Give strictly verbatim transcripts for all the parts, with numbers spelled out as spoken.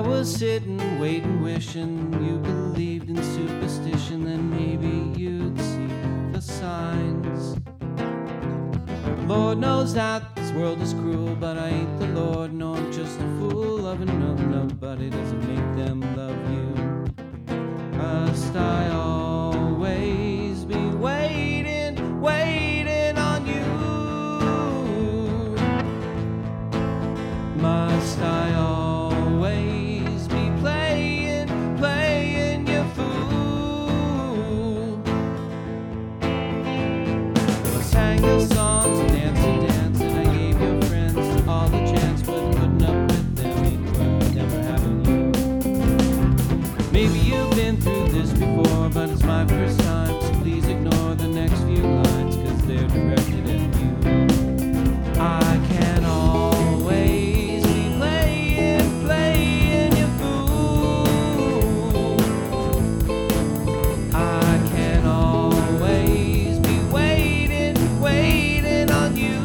was sitting, waiting, wishing you believed in superstition, then maybe you'd see the signs. Lord knows that this world is cruel, but I ain't the Lord, no, I'm just a fool. Loving them, nobody doesn't make them love you. Must I always be waiting, waiting on you? Must I always be playing, playing you fool? Well, I sang your songs and dancing, dancing. I gave your friends all the chance, but putting up with them ain't worth never having you. Maybe you've been through this before, but it's my first time, so please ignore the next few lines, cause they're directed at you. I can always be playing, playing you fool. I can always be waiting, waiting on you.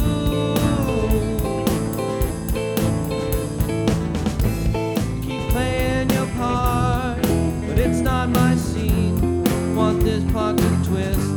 Keep playing your part, but it's not my scene. Want this part to twist